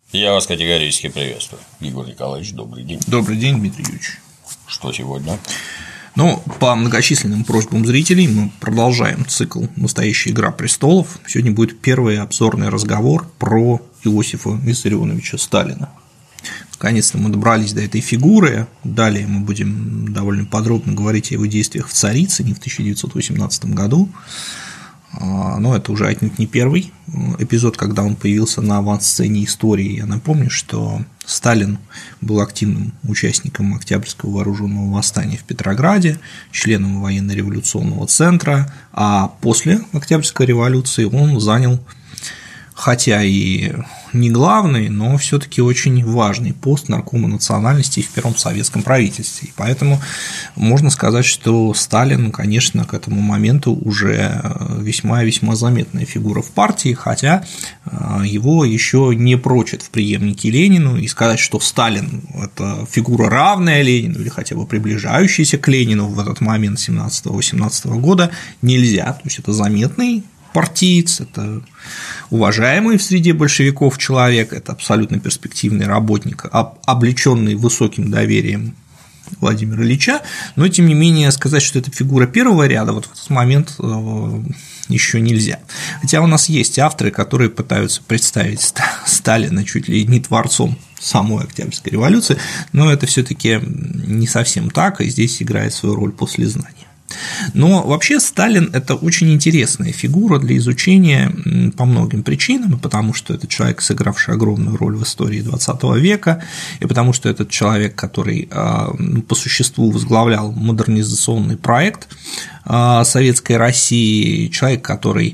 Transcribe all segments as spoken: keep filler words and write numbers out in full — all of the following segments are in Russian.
Я вас категорически приветствую. Егор Николаевич, добрый день. Добрый день, Дмитрий Юрьевич. Что сегодня? Ну, по многочисленным просьбам зрителей мы продолжаем цикл «Настоящая игра престолов». Сегодня будет первый обзорный разговор про Иосифа Виссарионовича Сталина. Наконец-то мы добрались до этой фигуры. Далее мы будем довольно подробно говорить о его действиях в Царицыне в тысяча девятьсот восемнадцатом году. Но это уже отнюдь не первый эпизод, когда он появился на авансцене истории. Я напомню, что Сталин был активным участником Октябрьского вооруженного восстания в Петрограде, членом военно-революционного центра, а после Октябрьской революции он занял, хотя и не главный, но все-таки очень важный пост наркома национальности в первом советском правительстве. И поэтому можно сказать, что Сталин, конечно, к этому моменту уже весьма-весьма заметная фигура в партии, хотя его еще не прочат в преемнике Ленину, и сказать, что Сталин – это фигура равная Ленину или хотя бы приближающаяся к Ленину в этот момент семнадцатого-восемнадцатого года нельзя, то есть это заметный партиец, это уважаемый в среде большевиков человек, это абсолютно перспективный работник, облеченный высоким доверием Владимира Ильича, но тем не менее сказать, что это фигура первого ряда, вот в этот момент еще нельзя. Хотя у нас есть авторы, которые пытаются представить Сталина чуть ли не творцом самой Октябрьской революции, но это все-таки не совсем так, и здесь играет свою роль послезнание. Но вообще Сталин – это очень интересная фигура для изучения по многим причинам, и потому что это человек, сыгравший огромную роль в истории двадцатого века, и потому что это человек, который по существу возглавлял модернизационный проект Советской России, человек, который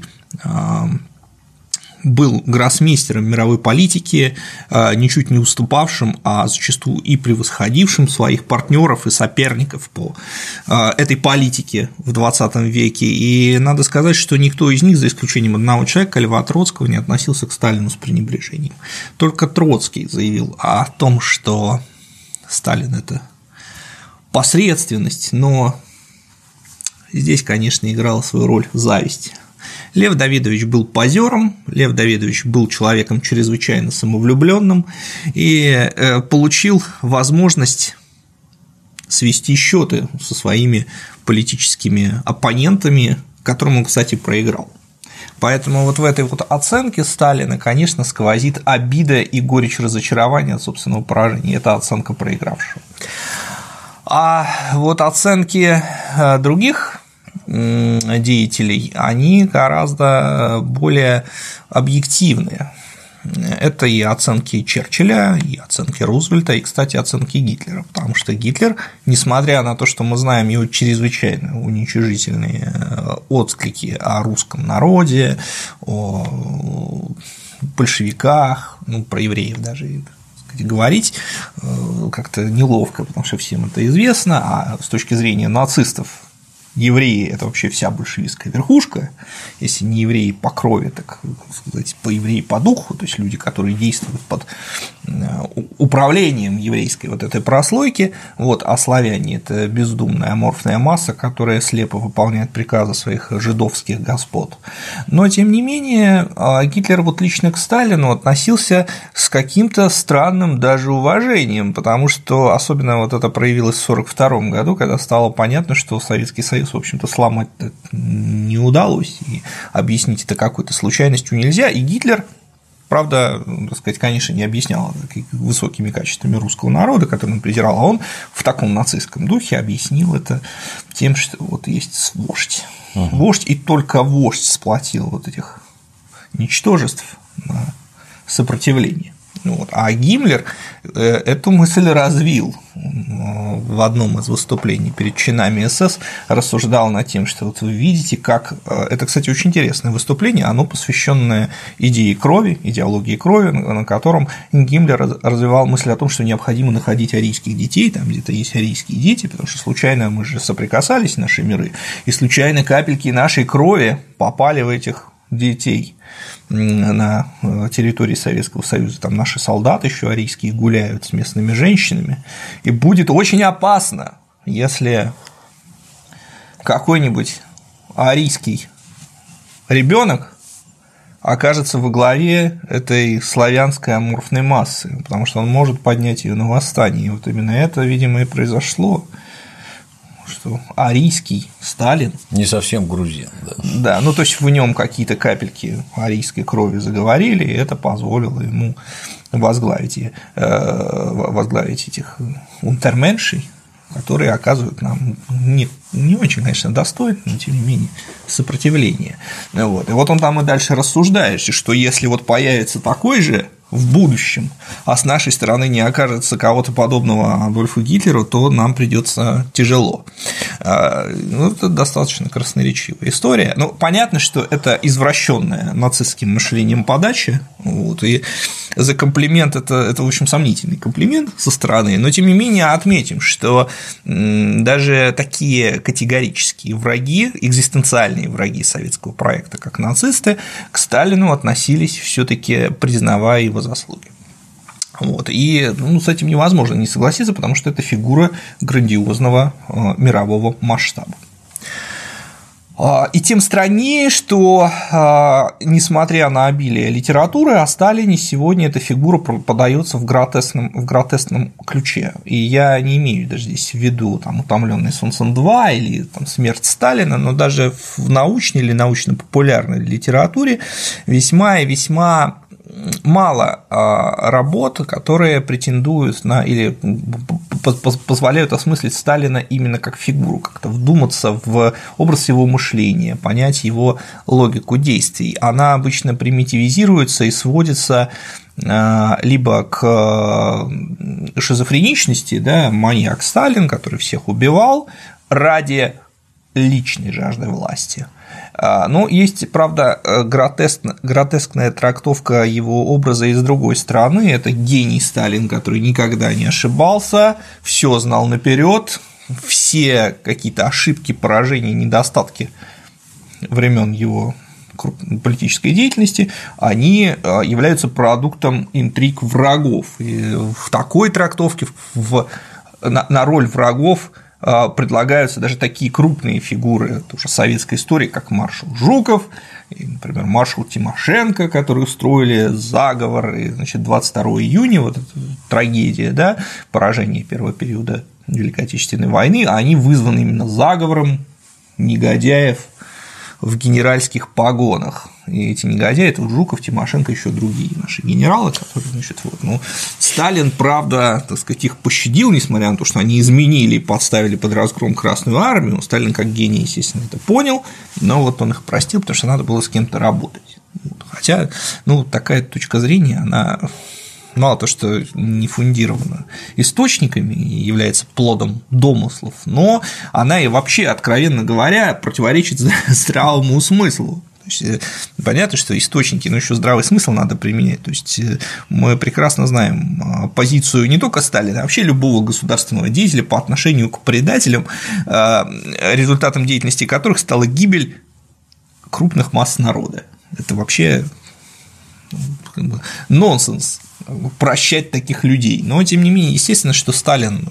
был гроссмейстером мировой политики, ничуть не уступавшим, а зачастую и превосходившим своих партнеров и соперников по этой политике в двадцатом веке. И надо сказать, что никто из них, за исключением одного человека, Льва Троцкого, не относился к Сталину с пренебрежением. Только Троцкий заявил о том, что Сталин – это посредственность, но здесь, конечно, играла свою роль зависть. Лев Давидович был позером, Лев Давидович был человеком чрезвычайно самовлюбленным и получил возможность свести счеты со своими политическими оппонентами, которым он, кстати, проиграл. Поэтому вот в этой вот оценке Сталина, конечно, сквозит обида и горечь разочарования от собственного поражения. Это оценка проигравшего. А вот оценки других деятелей, они гораздо более объективные. Это и оценки Черчилля, и оценки Рузвельта, и, кстати, оценки Гитлера, потому что Гитлер, несмотря на то, что мы знаем его чрезвычайно уничижительные отклики о русском народе, о большевиках, ну, про евреев даже говорить как-то неловко, потому что всем это известно, а с точки зрения нацистов евреи – это вообще вся большевистская верхушка, если не евреи по крови, так сказать, по евреи по духу, то есть люди, которые действуют под управлением еврейской вот этой прослойки, вот, а славяне – это бездумная аморфная масса, которая слепо выполняет приказы своих жидовских господ. Но, тем не менее, Гитлер вот лично к Сталину относился с каким-то странным даже уважением, потому что особенно вот это проявилось в сорок втором году, когда стало понятно, что Советский Союз, в общем-то, сломать не удалось, и объяснить это какой-то случайностью нельзя, и Гитлер, правда, так сказать, конечно, не объяснял высокими качествами русского народа, который он презирал, а он в таком нацистском духе объяснил это тем, что вот есть вождь, uh-huh. вождь, и только вождь сплотил вот этих ничтожеств на сопротивление. Вот. А Гиммлер эту мысль развил. В одном из выступлений перед чинами СС рассуждал над тем, что вот вы видите, как… Это, кстати, очень интересное выступление, оно посвященное идее крови, идеологии крови, на котором Гиммлер развивал мысль о том, что необходимо находить арийских детей, там где-то есть арийские дети, потому что случайно мы же соприкасались, наши миры, и случайно капельки нашей крови попали в этих детей на территории Советского Союза, там наши солдаты еще арийские гуляют с местными женщинами, и будет очень опасно, если какой-нибудь арийский ребенок окажется во главе этой славянской аморфной массы, потому что он может поднять ее на восстание. И вот именно это, видимо, и произошло, что арийский Сталин… Не совсем грузин, да. Да, ну то есть в нем какие-то капельки арийской крови заговорили, и это позволило ему возглавить, э, возглавить этих унтерменшей, которые оказывают нам не, не очень, конечно, достойно, но тем не менее сопротивление. Вот. И вот он там и дальше рассуждает, что если вот появится такой же в будущем, а с нашей стороны не окажется кого-то подобного Адольфу Гитлеру, то нам придется тяжело. Ну, это достаточно красноречивая история. Ну, понятно, что это извращенная нацистским мышлением подача, вот, и за комплимент это, это, в общем, сомнительный комплимент со стороны, но тем не менее отметим, что даже такие категорические враги, экзистенциальные враги советского проекта, как нацисты, к Сталину относились все-таки, признавая его заслуги. Вот. И ну, с этим невозможно не согласиться, потому что это фигура грандиозного мирового масштаба. И тем страннее, что, несмотря на обилие литературы, о Сталине сегодня эта фигура подается в гротескном, в гротескном ключе. И я не имею даже здесь в виду там, «Утомлённый солнцем два» или там, «Смерть Сталина», но даже в научной или научно-популярной литературе весьма и весьма мало работ, которые претендуют на или позволяют осмыслить Сталина именно как фигуру, как-то вдуматься в образ его мышления, понять его логику действий. Она обычно примитивизируется и сводится либо к шизофреничности, да, маньяк Сталин, который всех убивал ради личной жажды власти. Но есть, правда, гротескная трактовка его образа и с другой стороны. Это гений Сталин, который никогда не ошибался, все знал наперед, все какие-то ошибки, поражения, недостатки времен его политической деятельности, они являются продуктом интриг врагов. И в такой трактовке в, на, на роль врагов предлагаются даже такие крупные фигуры тоже советской истории, как маршал Жуков, и, например, маршал Тимошенко, которые устроили заговор, и, значит, двадцать второго июня, вот эта трагедия, да, поражение первого периода Великой Отечественной войны, они вызваны именно заговором негодяев в генеральских погонах. И эти негодяи – это Жуков, Тимошенко, еще другие наши генералы, которые, значит, вот, ну, Сталин, правда, так сказать, их пощадил, несмотря на то, что они изменили и подставили под разгром Красную армию. Сталин, как гений, естественно, это понял, но вот он их простил, потому что надо было с кем-то работать. Хотя, ну, такая точка зрения, она мало то, что не фундирована источниками, является плодом домыслов, но она и вообще, откровенно говоря, противоречит здравому смыслу. То есть, понятно, что источники, но еще здравый смысл надо применять. То есть мы прекрасно знаем позицию не только Сталина, а вообще любого государственного деятеля по отношению к предателям, результатом деятельности которых стала гибель крупных масс народа. Это вообще как бы нонсенс прощать таких людей. Но тем не менее, естественно, что Сталин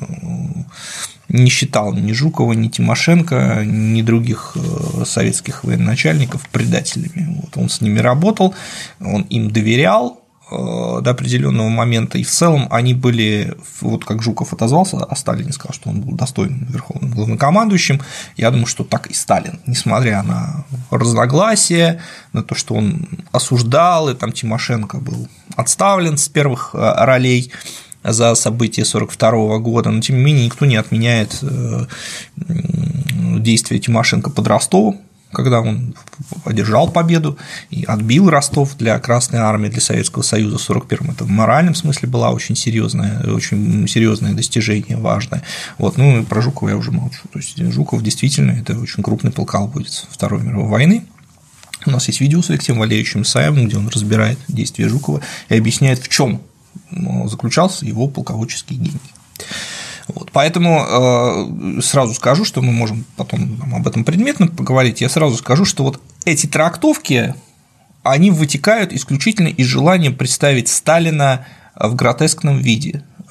не считал ни Жукова, ни Тимошенко, ни других советских военачальников предателями. Вот он с ними работал, он им доверял до определенного момента, и в целом они были, вот как Жуков отозвался о Сталине, сказал, что он был достойным верховным главнокомандующим, я думаю, что так и Сталин, несмотря на разногласия, на то, что он осуждал, и там Тимошенко был отставлен с первых ролей за события сорок второго года, но тем не менее никто не отменяет действия Тимошенко под Ростовом, когда он одержал победу и отбил Ростов для Красной армии, для Советского Союза в сорок первом. Это в моральном смысле было очень серьезное, очень серьезное достижение, важное. Вот. Ну и про Жукова я уже молчу. То есть Жуков действительно это очень крупный полководец Второй мировой войны. У нас есть видео с Алексеем Валерьевичем Исаевым, где он разбирает действия Жукова и объясняет, в чем заключался его полководческий гений. Вот, поэтому э, сразу скажу, что мы можем потом там, об этом предметно поговорить. Я сразу скажу, что вот эти трактовки, они вытекают исключительно из желания представить Сталина в гротескном виде.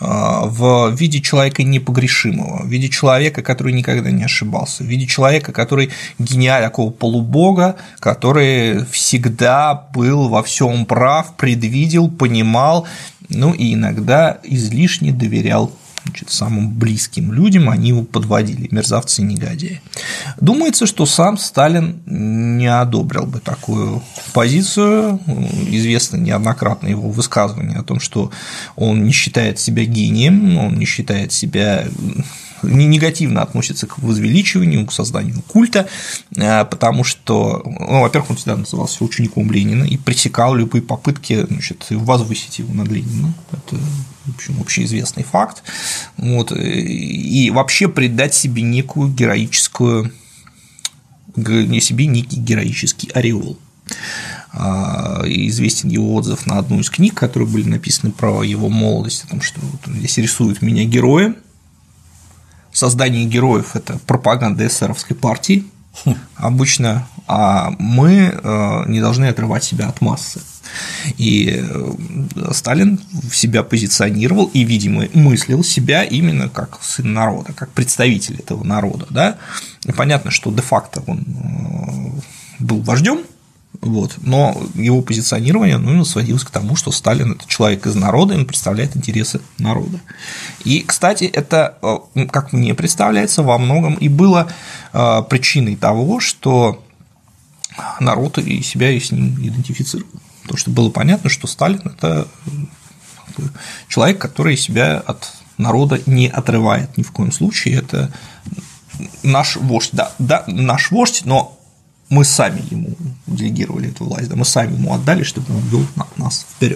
в виде человека непогрешимого, в виде человека, который никогда не ошибался, в виде человека, который гениаль, такого полубога, который всегда был во всем прав, предвидел, понимал, ну и иногда излишне доверял, значит, самым близким людям, они его подводили, мерзавцы и негодяи. Думается, что сам Сталин не одобрил бы такую позицию. Известно неоднократно его высказывание о том, что он не считает себя гением, он не считает себя, не негативно относится к возвеличиванию, к созданию культа, потому что, ну, во-первых, он всегда назывался учеником Ленина и пресекал любые попытки, значит, возвысить его над Лениным. Это, в общем, общеизвестный факт. Вот. И вообще придать себе некую героическую, не себе некий героический ореол. Известен его отзыв на одну из книг, которые были написаны про его молодость, о том, что вот здесь рисуют меня героем. Создание героев – это пропаганда эсеровской партии обычно, а мы не должны отрывать себя от массы. И Сталин себя позиционировал и, видимо, мыслил себя именно как сын народа, как представитель этого народа. Да? И понятно, что де-факто он был вождем. Вот. Но его позиционирование, ну, сводилось к тому, что Сталин – это человек из народа, и он представляет интересы народа. И, кстати, это, как мне представляется, во многом и было причиной того, что народ и себя и с ним идентифицировал. Потому что было понятно, что Сталин – это человек, который себя от народа не отрывает ни в коем случае. Это наш вождь, да, да, наш вождь, но мы сами ему делегировали эту власть, да, мы сами ему отдали, чтобы он вел нас вперед.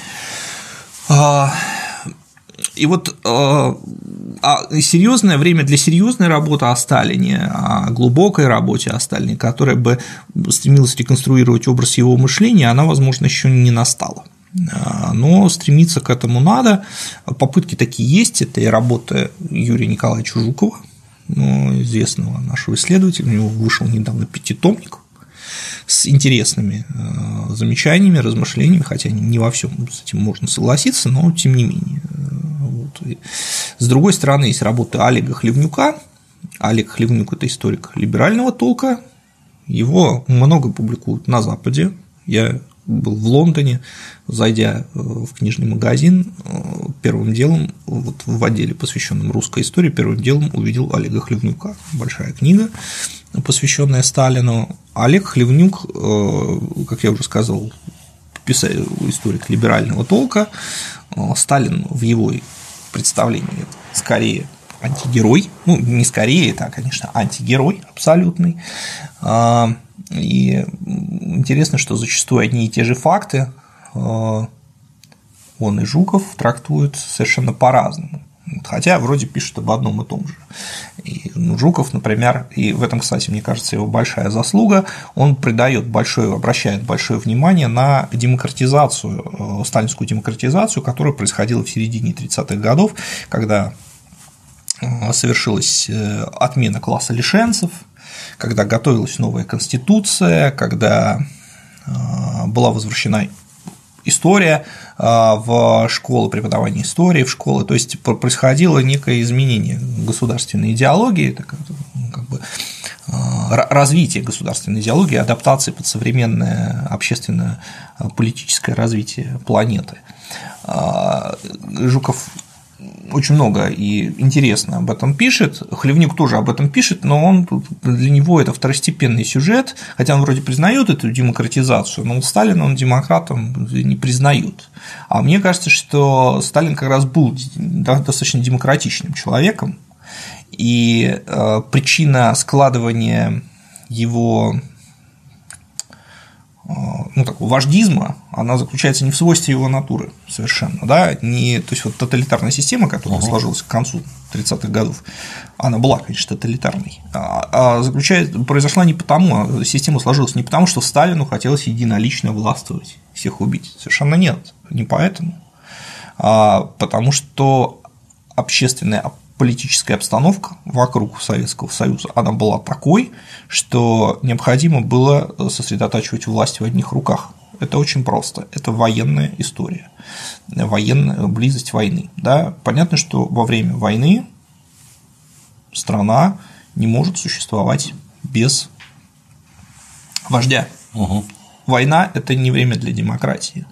И вот а серьезное время для серьезной работы о Сталине, о глубокой работе о Сталине, которая бы стремилась реконструировать образ его мышления, она, возможно, еще не настала. Но стремиться к этому надо. Попытки такие есть. Это и работа Юрия Николаевича Жукова, известного нашего исследователя. У него вышел недавно пятитомник с интересными замечаниями, размышлениями, хотя не во всем с этим можно согласиться, но тем не менее. Вот. С другой стороны, есть работа Олега Хлевнюка. Олег Хлевнюк – это историк либерального толка, его много публикуют на Западе. Я был в Лондоне, зайдя в книжный магазин, первым делом, вот в отделе, посвященном русской истории, первым делом увидел Олега Хлевнюка, большая книга, посвященная Сталину. Олег Хлевнюк, как я уже сказал, писатель, историк либерального толка. Сталин в его представлении скорее антигерой, ну, не скорее, это, конечно, антигерой абсолютный. И интересно, что зачастую одни и те же факты он и Жуков трактуют совершенно по-разному, хотя вроде пишут об одном и том же. И Жуков, например, и в этом, кстати, мне кажется, его большая заслуга, он придает большое, обращает большое внимание на демократизацию, сталинскую демократизацию, которая происходила в середине тридцатых годов, когда совершилась отмена класса лишенцев, когда готовилась новая конституция, когда была возвращена история в школы, преподавание истории в школы, то есть происходило некое изменение государственной идеологии, как бы развитие государственной идеологии, адаптации под современное общественно-политическое развитие планеты. Жуков очень много и интересно об этом пишет, Хлевнюк тоже об этом пишет, но он, для него это второстепенный сюжет, хотя он вроде признает эту демократизацию, но Сталина он демократом не признают. А мне кажется, что Сталин как раз был достаточно демократичным человеком, и причина складывания его, ну, такого вождизма, она заключается не в свойстве его натуры совершенно, да, не, то есть вот тоталитарная система, которая uh-huh. сложилась к концу тридцатых годов, она была, конечно, тоталитарной, а, а заключается, произошла не потому, а система сложилась не потому, что Сталину хотелось единолично властвовать, всех убить, совершенно нет, не поэтому, а потому что общественная политическая обстановка вокруг Советского Союза, она была такой, что необходимо было сосредотачивать власть в одних руках. это очень просто. Это военная история, военная близость войны. Да? Понятно, что во время войны страна не может существовать без вождя. Угу. Война – это не время для демократии.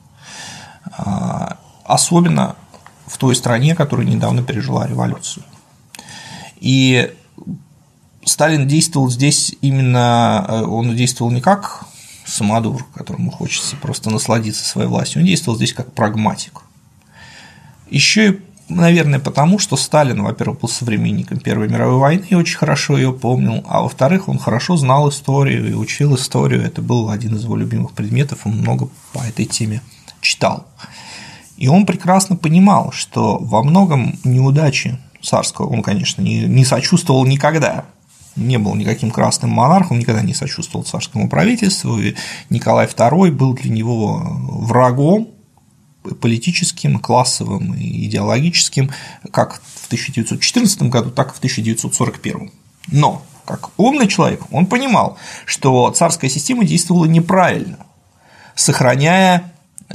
Особенно в той стране, которая недавно пережила революцию. И Сталин действовал здесь именно, он действовал не как самодур, которому хочется просто насладиться своей властью, он действовал здесь как прагматик. Еще и, наверное, потому, что Сталин, во-первых, был современником Первой мировой войны и очень хорошо ее помнил, а во-вторых, он хорошо знал историю и учил историю, это был один из его любимых предметов, он много по этой теме читал. И он прекрасно понимал, что во многом неудачи царского он, конечно, не, не сочувствовал никогда, не был никаким красным монархом, он никогда не сочувствовал царскому правительству, и Николай второй был для него врагом политическим, классовым и идеологическим как в тысяча девятьсот четырнадцатом году, так и в тысяча девятьсот сорок первом. Но, как умный человек, он понимал, что царская система действовала неправильно, сохраняя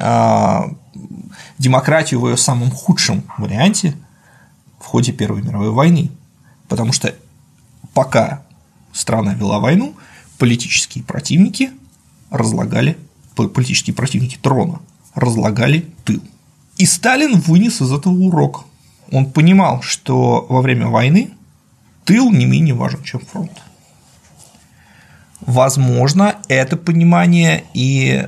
демократию в ее самом худшем варианте в ходе Первой мировой войны, потому что пока страна вела войну, политические противники разлагали, политические противники трона разлагали тыл. И Сталин вынес из этого урок. Он понимал, что во время войны тыл не менее важен, чем фронт. Возможно, это понимание и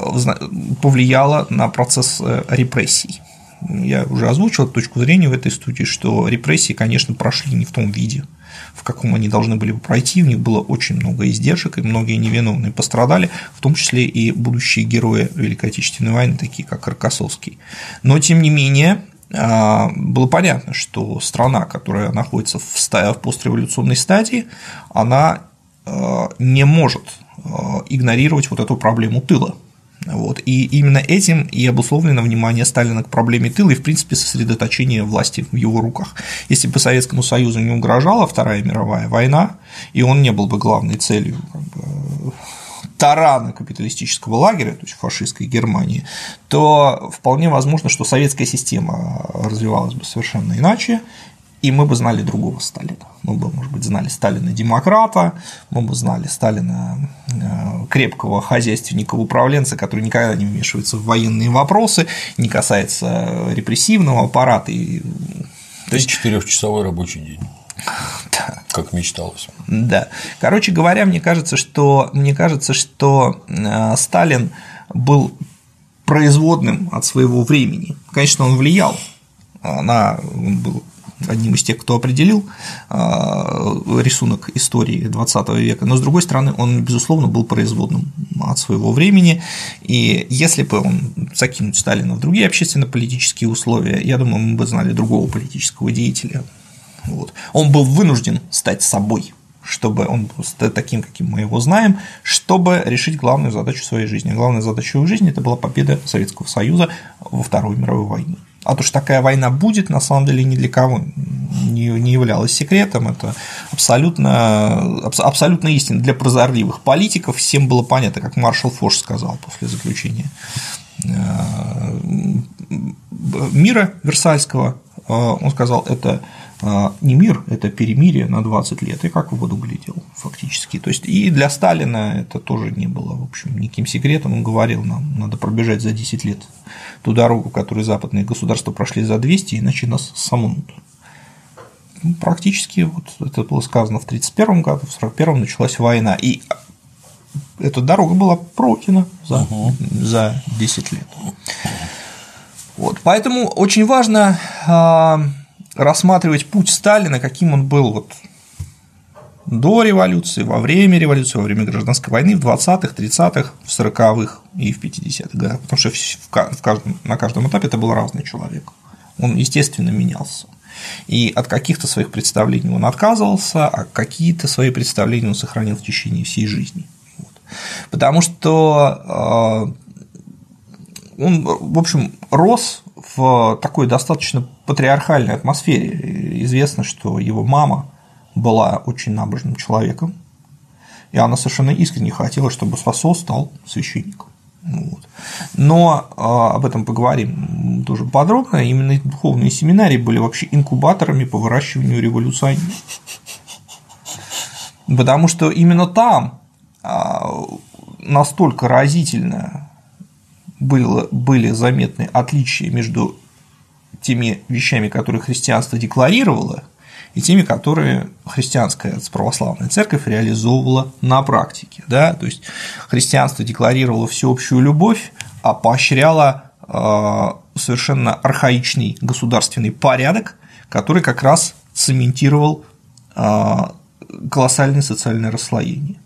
повлияло на процесс репрессий. Я уже озвучил эту точку зрения в этой студии, что репрессии, конечно, прошли не в том виде, в каком они должны были бы пройти, в них было очень много издержек, и многие невиновные пострадали, в том числе и будущие герои Великой Отечественной войны, такие как Рокоссовский. Но, тем не менее, было понятно, что страна, которая находится в постреволюционной стадии, она не может игнорировать вот эту проблему тыла. Вот. И именно этим и обусловлено внимание Сталина к проблеме тыла и, в принципе, сосредоточение власти в его руках. Если бы Советскому Союзу не угрожала Вторая мировая война, и он не был бы главной целью как бы тарана капиталистического лагеря, то есть фашистской Германии, то вполне возможно, что советская система развивалась бы совершенно иначе, и мы бы знали другого Сталина. Мы бы, может быть, знали Сталина-демократа, мы бы знали Сталина крепкого хозяйственника-управленца, который никогда не вмешивается в военные вопросы, не касается репрессивного аппарата. И... То есть четырёхчасовой рабочий день. Да. Как мечталось. Да. Короче говоря, мне кажется, что, мне кажется, что Сталин был производным от своего времени. Конечно, он влиял на… Он был одним из тех, кто определил рисунок истории двадцатого века, но, с другой стороны, он, безусловно, был производным от своего времени, и если бы он закинуть Сталина в другие общественно-политические условия, я думаю, мы бы знали другого политического деятеля. Вот. Он был вынужден стать собой, чтобы он был таким, каким мы его знаем, чтобы решить главную задачу своей жизни. Главная задача его жизни – это была победа Советского Союза во Второй мировой войне. А то, что такая война будет, на самом деле ни для кого не, не являлось секретом, это абсолютно, абсолютно истина. Для прозорливых политиков всем было понятно, как маршал Фош сказал после заключения мира Версальского, он сказал, это не мир, это перемирие на двадцать лет, и как в воду глядел фактически. То есть и для Сталина это тоже не было, в общем, никаким секретом. Он говорил, нам надо пробежать за десять лет ту дорогу, которую западные государства прошли за двести, иначе нас сомнут. Практически вот это было сказано в тридцать первом году, в сорок первом началась война, и эта дорога была пройдена за, угу. за десять лет. Вот, поэтому очень важно рассматривать путь Сталина, каким он был вот до революции, во время революции, во время гражданской войны, в двадцатых, тридцатых, в сороковых и в пятидесятых годах, потому что в каждом, на каждом этапе это был разный человек. Он, естественно, менялся. И от каких-то своих представлений он отказывался, а какие-то свои представления он сохранил в течение всей жизни. Вот. Потому что он, в общем, рос в такой достаточно патриархальной атмосфере. Известно, что его мама была очень набожным человеком, и она совершенно искренне хотела, чтобы Сосо стал священником. Вот. Но а, об этом поговорим тоже подробно. Именно духовные семинарии были вообще инкубаторами по выращиванию революционеров. Потому что именно там а, настолько разительно было, были заметны отличия между теми вещами, которые христианство декларировало, и теми, которые христианская православная церковь реализовывала на практике. Да? То есть христианство декларировало всеобщую любовь, а поощряло совершенно архаичный государственный порядок, который как раз цементировал колоссальное социальное расслоение.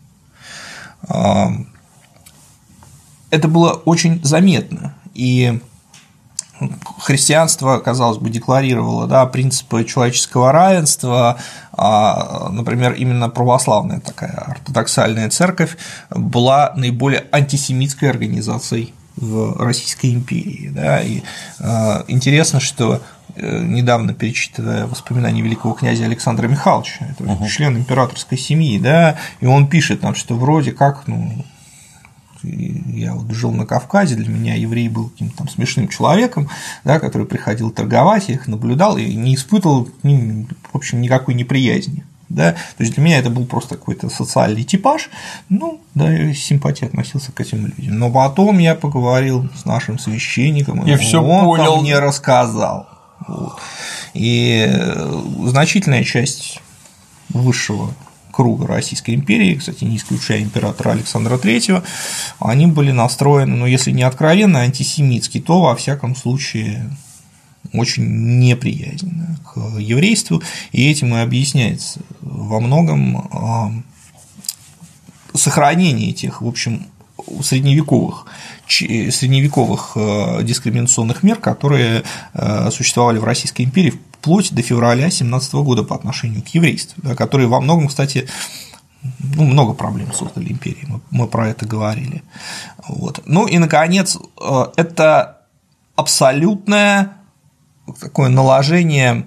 Это было очень заметно, и христианство, казалось бы, декларировало, да, принципы человеческого равенства, а, например, именно православная такая ортодоксальная церковь была наиболее антисемитской организацией в Российской империи. Да, и а, интересно, что недавно, перечитывая воспоминания великого князя Александра Михайловича, это uh-huh. член императорской семьи, да, и он пишет нам, что вроде как, ну, я вот жил на Кавказе, для меня еврей был каким-то там смешным человеком, да, который приходил торговать, я их наблюдал и не испытывал к ним, в общем, никакой неприязни. Да? То есть для меня это был просто какой-то социальный типаж, ну, да, я с симпатией относился к этим людям. Но потом я поговорил с нашим священником, и, и он понял. Мне рассказал. Вот. И значительная часть высшего круга Российской империи, кстати, не исключая императора Александра Третьего, они были настроены, ну, если не откровенно антисемитски, то, во всяком случае, очень неприязненно к еврейству, и этим и объясняется во многом сохранение этих, в общем, средневековых, средневековых дискриминационных мер, которые существовали в Российской империи вплоть до февраля семнадцатого года по отношению к еврейству, да, которые во многом, кстати, ну, много проблем создали империи, мы, мы про это говорили. Вот. Ну и, наконец, это абсолютное такое наложение,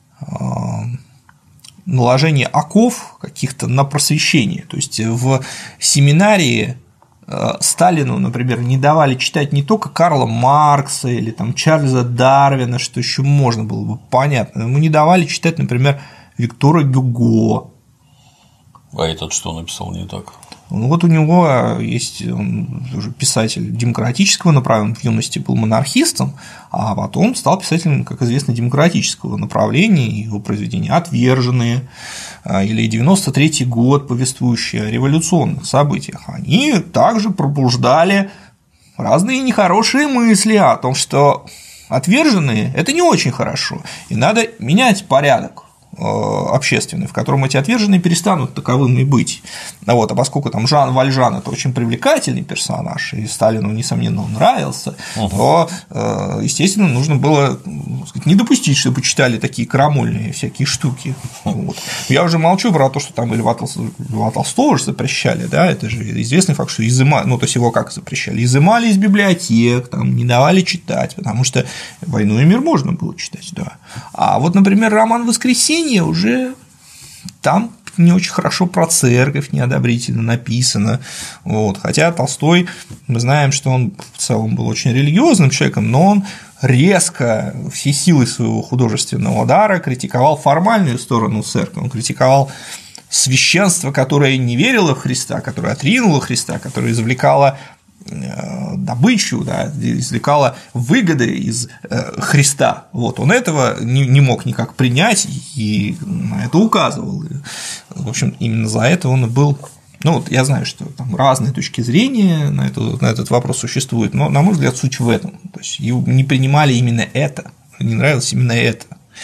наложение оков каких-то на просвещение. То есть в семинарии Сталину, например, не давали читать не только Карла Маркса или там Чарльза Дарвина, что еще можно было бы понятно, ему не давали читать, например, Виктора Гюго. А этот что написал не так? Ну, вот у него есть, он уже писатель демократического направления, в юности был монархистом, а потом стал писателем, как известно, демократического направления, его произведения «Отверженные» или девяносто третий год, повествующие о революционных событиях, они также пробуждали разные нехорошие мысли о том, что отверженные – это не очень хорошо, и надо менять порядок общественный, в котором эти отверженные перестанут таковыми быть. Вот, а поскольку там Жан Вальжан – это очень привлекательный персонаж, и Сталину, несомненно, он нравился, uh-huh. то, естественно, нужно было, так сказать, не допустить, чтобы читали такие крамольные всякие штуки. Вот. Я уже молчу про то, что там Льва Толстого же запрещали, да, это же известный факт, что изымали, ну, то есть его как запрещали, изымали из библиотек, там, не давали читать, потому что «Войну и мир» можно было читать, да. А вот, например, роман «Воскресенье» уже там не очень хорошо про церковь неодобрительно написано, вот. Хотя Толстой, мы знаем, что он в целом был очень религиозным человеком, но он резко все силы своего художественного дара критиковал формальную сторону церкви, он критиковал священство, которое не верило в Христа, которое отринуло Христа, которое извлекало добычу, да, извлекала выгоды из Христа. Вот, он этого не мог никак принять и на это указывал. В общем, именно за это он и был. Ну, вот я знаю, что там разные точки зрения на, это, на этот вопрос существуют, но, на мой взгляд, суть в этом. То есть не принимали именно это, не нравилось именно это.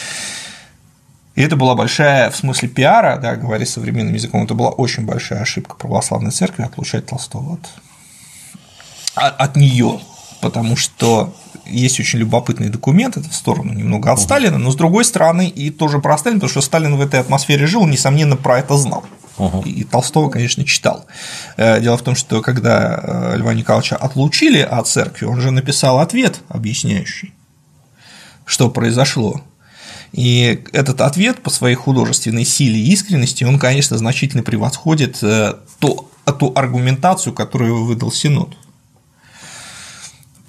И это была большая, в смысле пиара, да, говоря современным языком, это была очень большая ошибка православной церкви отлучать Толстого от от нее, потому что есть очень любопытный документ, это в сторону немного от Сталина, но с другой стороны и тоже про Сталина, потому что Сталин в этой атмосфере жил, он, несомненно, про это знал. Uh-huh. И Толстого, конечно, читал. Дело в том, что когда Льва Николаевича отлучили от церкви, он же написал ответ, объясняющий, что произошло. И этот ответ по своей художественной силе и искренности, он, конечно, значительно превосходит ту, ту аргументацию, которую выдал Синод.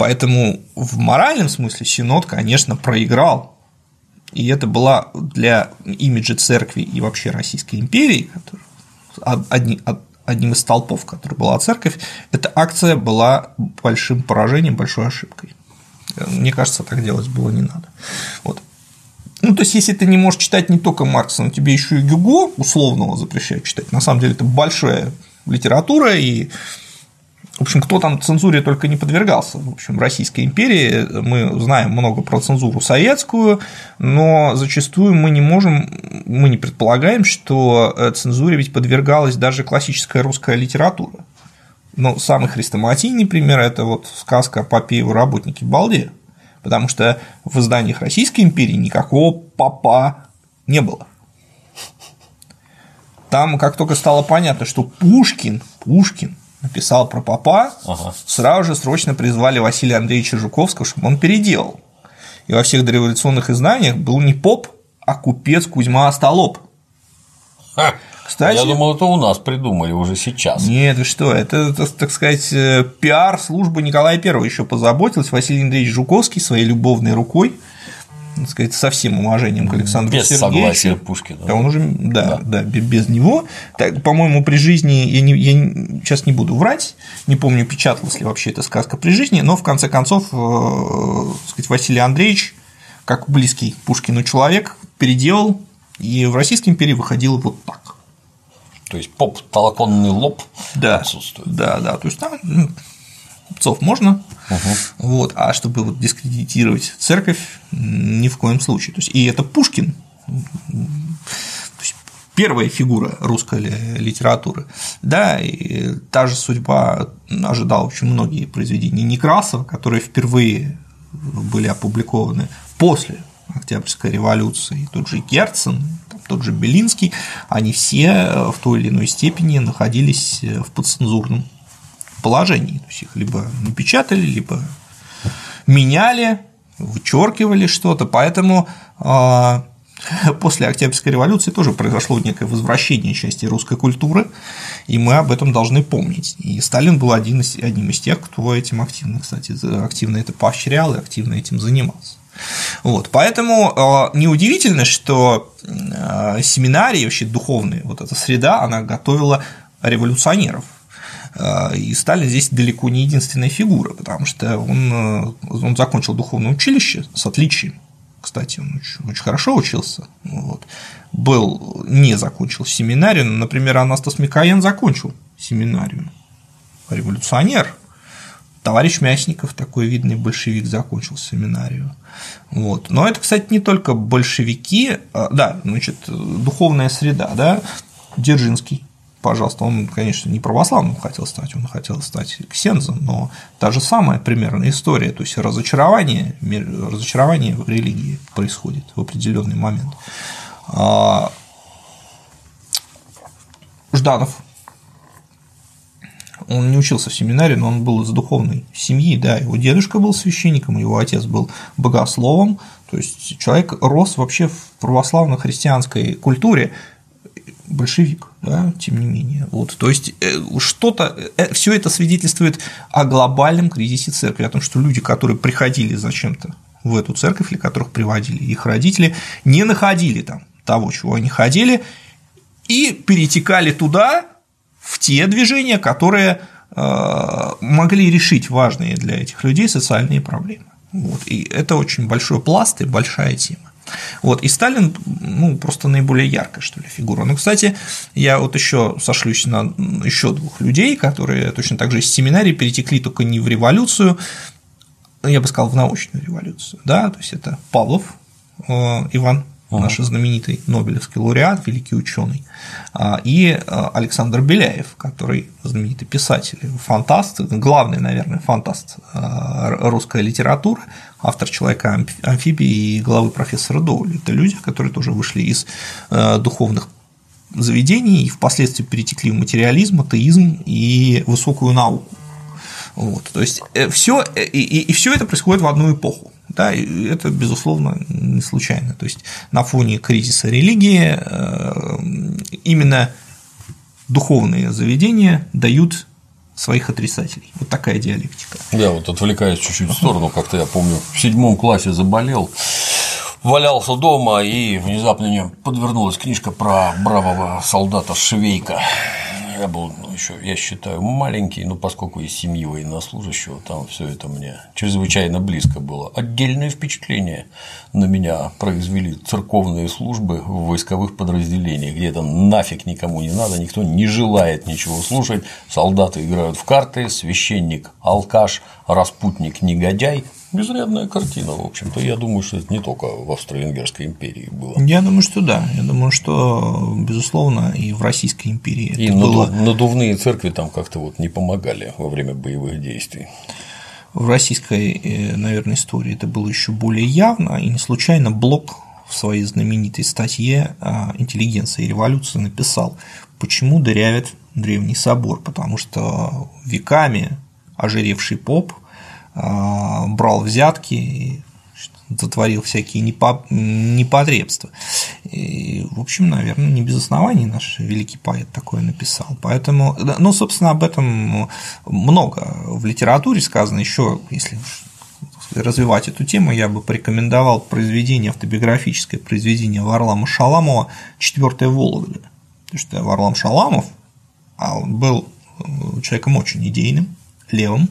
Поэтому в моральном смысле Синод, конечно, проиграл. И это была для имиджа церкви и вообще Российской империи, одни, одним из столпов, который была церковь, эта акция была большим поражением, большой ошибкой. Мне кажется, так делать было не надо. Вот. Ну, то есть, если ты не можешь читать не только Маркса, но тебе еще и Гюго условного запрещают читать, на самом деле это большая литература, и, в общем, кто там цензуре только не подвергался. В общем, в Российской империи мы знаем много про цензуру советскую, но зачастую мы не можем, мы не предполагаем, что цензуре ведь подвергалась даже классическая русская литература. Но самый хрестоматийный пример – это вот сказка Попеева «Работники Балде», потому что в изданиях Российской империи никакого попа не было. Там, как только стало понятно, что Пушкин, Пушкин написал про попа, ага. сразу же срочно призвали Василия Андреевича Жуковского, чтобы он переделал. И во всех дореволюционных изданиях был не поп, а купец Кузьма Остолоп. Ха. Кстати, я думал, это у нас придумали уже сейчас. Нет, вы что, это, так сказать, пиар службы Николая Первого еще позаботилась. Василий Андреевич Жуковский своей любовной рукой, так сказать, со всем уважением к Александру без Сергеевичу. Без согласия Пушкина. Да, он уже, да, да. да, без него. Так, по-моему, при жизни, я, не, я сейчас не буду врать, не помню, печаталась ли вообще эта сказка при жизни, но в конце концов, так сказать, Василий Андреевич, как близкий Пушкину человек, переделал, и в Российской империи выходило вот так. То есть поп, толоконный лоб да, отсутствует. Да, да, то есть там ну, купцов можно, угу. вот, а чтобы вот дискредитировать церковь, ни в коем случае. То есть, и это Пушкин, то есть, первая фигура русской литературы, да, и та же судьба ожидала очень многие произведения Некрасова, которые впервые были опубликованы после Октябрьской революции, тот же Герцен, тот же Белинский, они все в той или иной степени находились в подцензурном положении. То есть их либо не печатали, либо меняли, вычеркивали что-то. Поэтому после Октябрьской революции тоже произошло некое возвращение части русской культуры, и мы об этом должны помнить. И Сталин был один из, одним из тех, кто этим активно, кстати, активно это поощрял и активно этим занимался. Вот, поэтому э, неудивительно, что э, семинарии, вообще духовные, вот эта среда, она готовила революционеров. Э, и Сталин здесь далеко не единственная фигура, потому что он, э, он закончил духовное училище с отличием. Кстати, он очень, очень хорошо учился. Вот. Был, не закончил семинарию, но, например, Анастас Микоян закончил семинарию. Революционер. Товарищ Мясников, такой видный большевик, закончил семинарию. Вот. Но это, кстати, не только большевики, да, значит, духовная среда, да, Дзержинский, пожалуйста, он, конечно, не православным хотел стать, он хотел стать ксензом, но та же самая примерно история, то есть разочарование, разочарование в религии происходит в определенный момент. Жданов. Он не учился в семинарии, но он был из духовной семьи, да, его дедушка был священником, его отец был богословом, то есть человек рос вообще в православно-христианской культуре, большевик, да, тем не менее, вот, то есть что-то, все это свидетельствует о глобальном кризисе церкви, о том, что люди, которые приходили зачем-то в эту церковь, или которых приводили их родители, не находили там того, чего они хотели, и перетекали туда, в те движения, которые могли решить важные для этих людей социальные проблемы. Вот. И это очень большой пласт и большая тема. Вот. И Сталин, ну, просто наиболее яркая, что ли, фигура. Ну, кстати, я вот еще сошлюсь на еще двух людей, которые точно так же из семинарии перетекли только не в революцию, я бы сказал, в научную революцию. Да? То есть это Павлов Иван, наш знаменитый Нобелевский лауреат, великий ученый, и Александр Беляев, который знаменитый писатель, фантаст, главный, наверное, фантаст русской литературы, автор «Человека-амфибии» и главы профессора Доуэля. Это люди, которые тоже вышли из духовных заведений и впоследствии перетекли в материализм, атеизм и высокую науку. Вот, то есть все, и, и, и все это происходит в одну эпоху. Да, и это, безусловно, не случайно. То есть на фоне кризиса религии именно духовные заведения дают своих отрицателей. Вот такая диалектика. Я вот отвлекаюсь чуть-чуть в сторону, как-то я помню, в седьмом классе заболел, валялся дома, и внезапно мне подвернулась книжка про бравого солдата Швейка. Я был еще, я считаю, маленький, но поскольку из семьи военнослужащего, там все это мне чрезвычайно близко было. Отдельное впечатление на меня произвели церковные службы в войсковых подразделениях, где там нафиг никому не надо, никто не желает ничего слушать, солдаты играют в карты, священник алкаш, распутник негодяй. Безрядная картина, в общем-то. Я думаю, что это не только в Австро-Венгерской империи было. Я думаю, что да. Я думаю, что, безусловно, и в Российской империи. И это было... было... надувные церкви там как-то вот не помогали во время боевых действий. В российской, наверное, истории это было еще более явно, и не случайно Блок в своей знаменитой статье «Интеллигенция и революция» написал, почему дырявят древний собор, потому что веками ожиревший поп брал взятки и затворил всякие непотребства. И, в общем, наверное, не без оснований наш великий поэт такое написал. Поэтому, ну, собственно, об этом много в литературе сказано. Еще, если развивать эту тему, я бы порекомендовал произведение, автобиографическое произведение Варлама Шаламова «Четвёртая Вологда». Потому что Варлам Шаламов был человеком очень идейным, левым.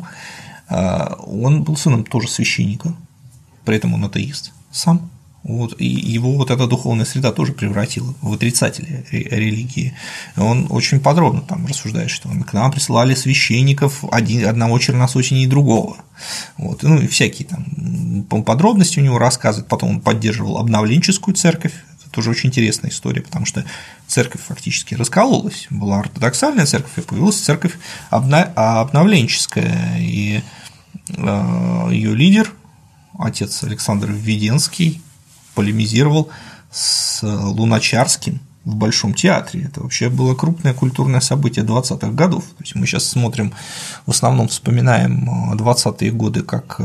Он был сыном тоже священника, при этом он атеист сам. Вот, и его вот эта духовная среда тоже превратила в отрицателя религии. Он очень подробно там рассуждает, что к нам присылали священников один, одного черносотеней и другого. Вот, ну и всякие там подробности у него рассказывают. Потом он поддерживал обновленческую церковь. Это тоже очень интересная история, потому что церковь фактически раскололась. Была ортодоксальная церковь, и появилась церковь обновленческая. И ее лидер, отец Александр Введенский, полемизировал с Луначарским в Большом театре. Это вообще было крупное культурное событие двадцатых годов. То есть мы сейчас смотрим, в основном вспоминаем двадцатые годы как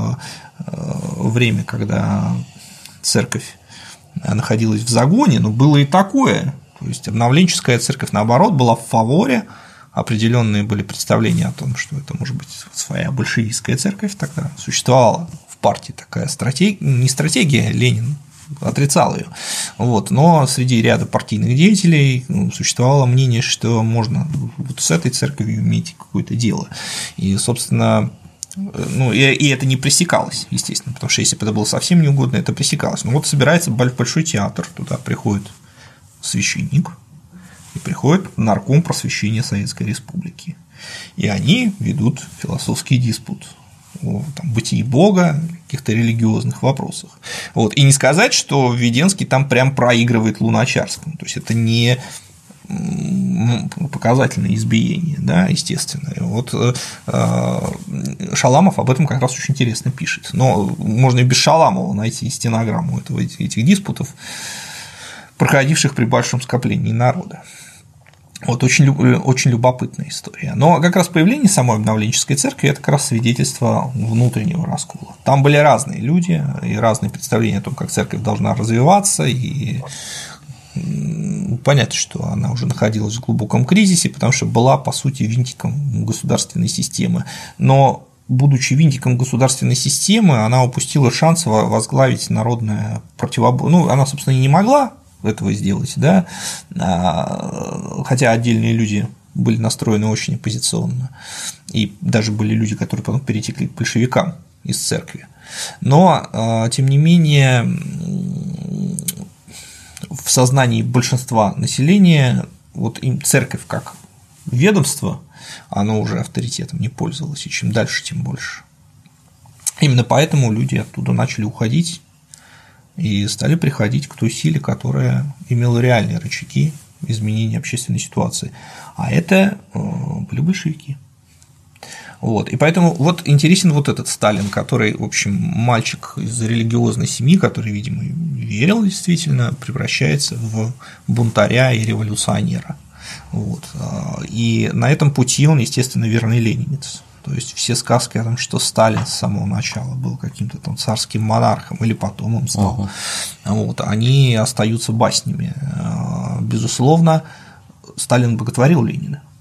время, когда церковь находилась в загоне, но было и такое. То есть обновленческая церковь, наоборот, была в фаворе. Определенные были представления о том, что это может быть своя большевистская церковь, тогда существовала в партии такая стратегия, не стратегия, Ленин отрицал ее, вот, но среди ряда партийных деятелей существовало мнение, что можно вот с этой церковью иметь какое-то дело, и, собственно, ну, и, и это не пресекалось, естественно, потому что если бы это было совсем неугодно, это пресекалось. Но вот собирается Большой театр, туда приходит священник, и приходит нарком просвещения Советской Республики. И они ведут философский диспут о там, бытии Бога, каких-то религиозных вопросах. Вот. И не сказать, что Введенский там прям проигрывает Луначарскому. То есть это не показательное избиение, да, естественно. Вот Шаламов об этом как раз очень интересно пишет. Но можно и без Шаламова найти стенограмму этого, этих диспутов, проходивших при большом скоплении народа. Вот очень, очень любопытная история. Но как раз появление самой обновленческой церкви – это как раз свидетельство внутреннего раскола. Там были разные люди и разные представления о том, как церковь должна развиваться, и понятно, что она уже находилась в глубоком кризисе, потому что была, по сути, винтиком государственной системы. Но будучи винтиком государственной системы, она упустила шанс возглавить народное противоборство. Ну, она, собственно, и не могла этого сделать, да, хотя отдельные люди были настроены очень оппозиционно, и даже были люди, которые потом перетекли к большевикам из церкви. Но, тем не менее, в сознании большинства населения вот им церковь как ведомство, оно уже авторитетом не пользовалось, и чем дальше, тем больше. Именно поэтому люди оттуда начали уходить и стали приходить к той силе, которая имела реальные рычаги изменения общественной ситуации, а это были большевики. Вот. И поэтому вот интересен вот этот Сталин, который, в общем, мальчик из религиозной семьи, который, видимо, верил действительно, превращается в бунтаря и революционера. Вот. И на этом пути он, естественно, верный ленинец. То есть все сказки о том, что Сталин с самого начала был каким-то там царским монархом или потом им стал, uh-huh. вот, они остаются баснями. Безусловно, Сталин боготворил Ленина.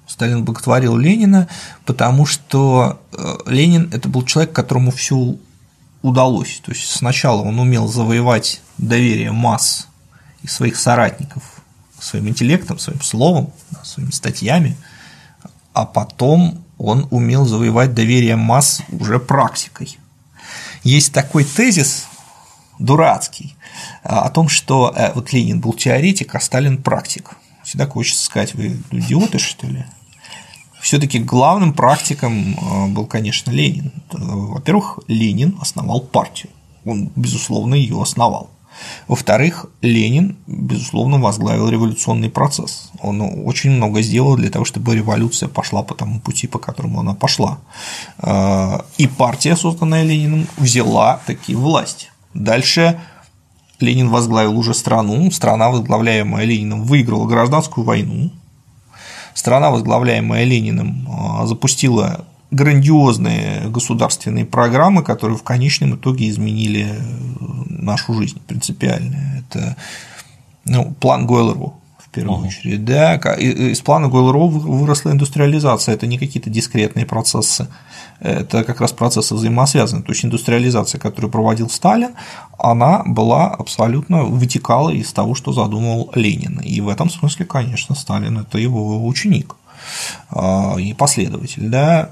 Сталин боготворил Ленина, потому что Ленин – это был человек, которому все удалось. То есть сначала он умел завоевать доверие масс и своих соратников своим интеллектом, своим словом, своими статьями, а потом он умел завоевать доверие масс уже практикой. Есть такой тезис дурацкий о том, что вот Ленин был теоретик, а Сталин практик. Всегда хочется сказать, вы идиоты, что ли? Все-таки главным практиком был, конечно, Ленин. Во-первых, Ленин основал партию, он, безусловно, ее основал. Во-вторых, Ленин, безусловно, возглавил революционный процесс. Он очень много сделал для того, чтобы революция пошла по тому пути, по которому она пошла. И партия, созданная Лениным, взяла таки власть. Дальше Ленин возглавил уже страну, страна, возглавляемая Лениным, выиграла гражданскую войну, страна, возглавляемая Лениным, запустила грандиозные государственные программы, которые в конечном итоге изменили нашу жизнь принципиально. Это ну, план Гойл-Ро в первую uh-huh. очередь. Да, из плана Гойл-Ро выросла индустриализация, это не какие-то дискретные процессы, это как раз процессы взаимосвязаны. То есть индустриализация, которую проводил Сталин, она была абсолютно вытекала из того, что задумал Ленин. И в этом смысле, конечно, Сталин – это его ученик и последователь, да,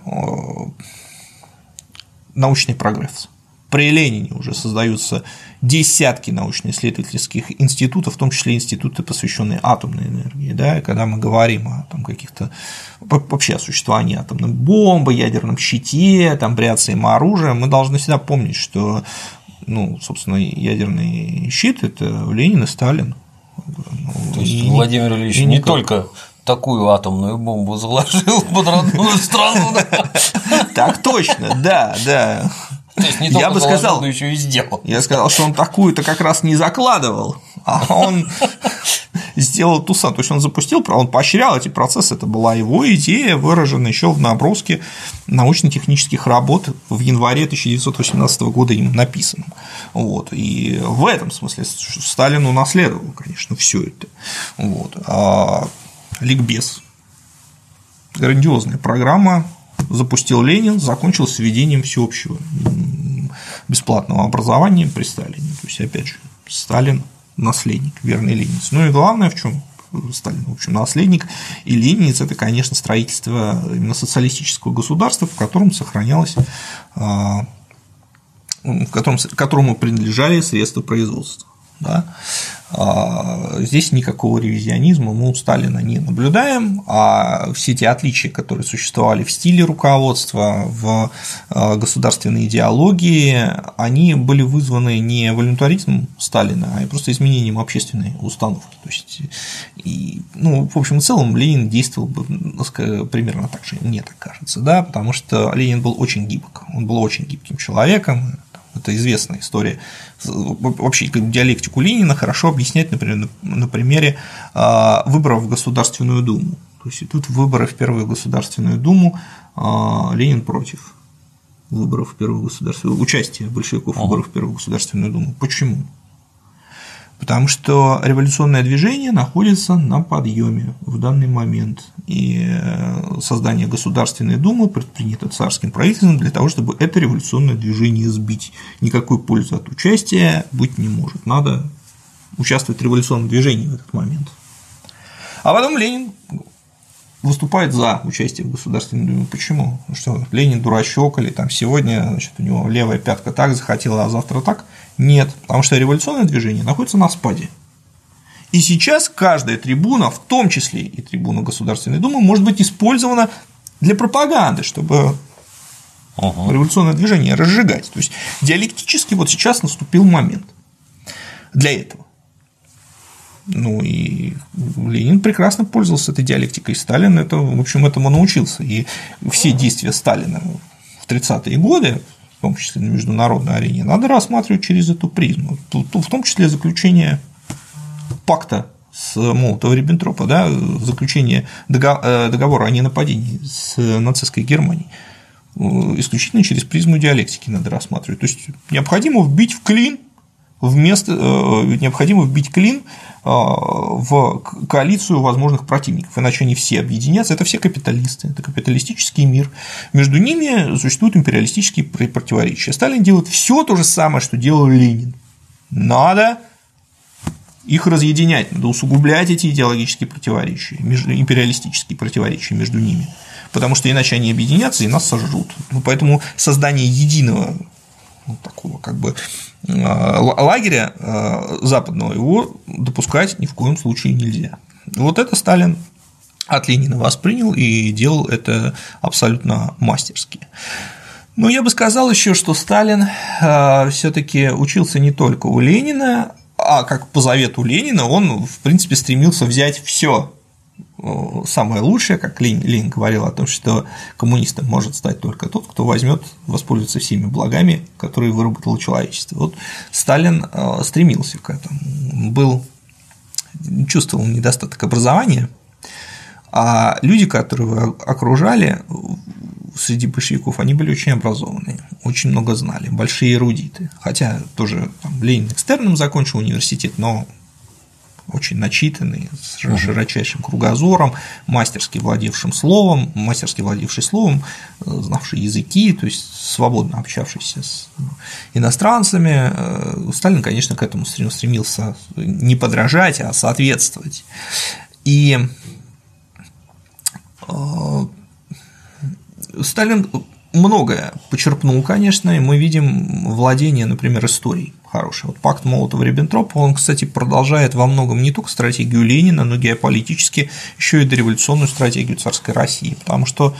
научный прогресс. При Ленине уже создаются десятки научно-исследовательских институтов, в том числе институты, посвященные атомной энергии. Да, и когда мы говорим о там, каких-то вообще о существовании атомной бомбы, ядерном щите, там, бряцаем оружием, мы должны всегда помнить, что, ну, собственно, ядерный щит – это Ленин и Сталин. То есть и, Владимир Ильич не никак... только такую атомную бомбу заложил под родную страну. Так точно, да, да. То есть не только заложил, но еще и сделал. Я сказал, что он такую-то как раз не закладывал, а он сделал ту самую. То есть он запустил, он поощрял эти процессы. Это была его идея, выраженная еще в наброске научно-технических работ в январе тысяча девятьсот восемнадцатого года им написанном. Вот. И в этом смысле Сталин унаследовал, конечно, все это. Вот. А ликбез. Грандиозная программа. Запустил Ленин, закончил с введением всеобщего бесплатного образования при Сталине. То есть, опять же, Сталин – наследник, верный ленинец. Ну и главное, в чем Сталин, в общем, наследник, и ленинец – это, конечно, строительство именно социалистического государства, в котором сохранялось, в котором, которому принадлежали средства производства. Да? Здесь никакого ревизионизма мы у Сталина не наблюдаем, а все те отличия, которые существовали в стиле руководства, в государственной идеологии, они были вызваны не волюнтаризмом Сталина, а просто изменением общественной установки. То есть, и, ну, в общем и целом Ленин действовал бы примерно так же, мне так кажется, да, потому что Ленин был очень гибок, он был очень гибким человеком. Это известная история. Вообще диалектику Ленина хорошо объяснять, например, на примере выборов в Государственную Думу. То есть тут выборы в Первую Государственную Думу, Ленин против выборов в Первую Государственную Думу, участия большевиков в выборах в Первую Государственную Думу. Почему? Потому что революционное движение находится на подъеме в данный момент, и создание Государственной Думы предпринято царским правительством для того, чтобы это революционное движение сбить. Никакой пользы от участия быть не может, надо участвовать в революционном движении в этот момент. А потом Ленин выступает за участие в Государственной Думе. Почему? Потому что Ленин дурачок, или там сегодня, значит, у него левая пятка так захотела, а завтра так. Нет, потому что революционное движение находится на спаде. И сейчас каждая трибуна, в том числе и трибуна Государственной Думы, может быть использована для пропаганды, чтобы ага. революционное движение разжигать. То есть диалектически вот сейчас наступил момент для этого. Ну и Ленин прекрасно пользовался этой диалектикой, Сталин это, в общем, этому научился. И все действия Сталина в тридцатые годы, в том числе на международной арене, надо рассматривать через эту призму, в том числе заключение пакта с Молотова-Риббентропа, да, заключение договора о ненападении с нацистской Германией, исключительно через призму диалектики надо рассматривать. То есть необходимо вбить в клин вместо необходимо вбить клин в коалицию возможных противников, иначе они все объединятся. Это все капиталисты, это капиталистический мир. Между ними существуют империалистические противоречия. Сталин делает все то же самое, что делал Ленин. Надо их разъединять, надо усугублять эти идеологические противоречия, империалистические противоречия между ними, потому что иначе они объединятся и нас сожрут. Ну, поэтому создание единого ну, такого как бы лагеря западного его допускать ни в коем случае нельзя. Вот это Сталин от Ленина воспринял и делал это абсолютно мастерски. Но я бы сказал еще, что Сталин все-таки учился не только у Ленина, а как по завету Ленина он, в принципе, стремился взять все самое лучшее, как Ленин, Ленин говорил о том, что коммунистом может стать только тот, кто возьмет, воспользуется всеми благами, которые выработало человечество. Вот Сталин стремился к этому, был, чувствовал недостаток образования, а люди, которые его окружали среди большевиков, они были очень образованные, очень много знали, большие эрудиты, хотя тоже там, Ленин экстерном закончил университет, но очень начитанный, с широчайшим кругозором, мастерски владевшим словом, мастерски владевший словом, знавший языки, то есть свободно общавшийся с иностранцами. Сталин, конечно, к этому стремился не подражать, а соответствовать. И Сталин многое почерпнул, конечно, и мы видим владение, например, историей хорошее. Вот пакт Молотова-Риббентропа, он, кстати, продолжает во многом не только стратегию Ленина, но и геополитически еще и дореволюционную стратегию царской России, потому что,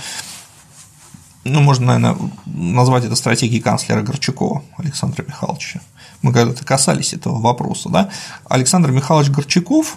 ну, можно, наверное, назвать это стратегией канцлера Горчакова Александра Михайловича. Мы когда-то касались этого вопроса, да. Александр Михайлович Горчаков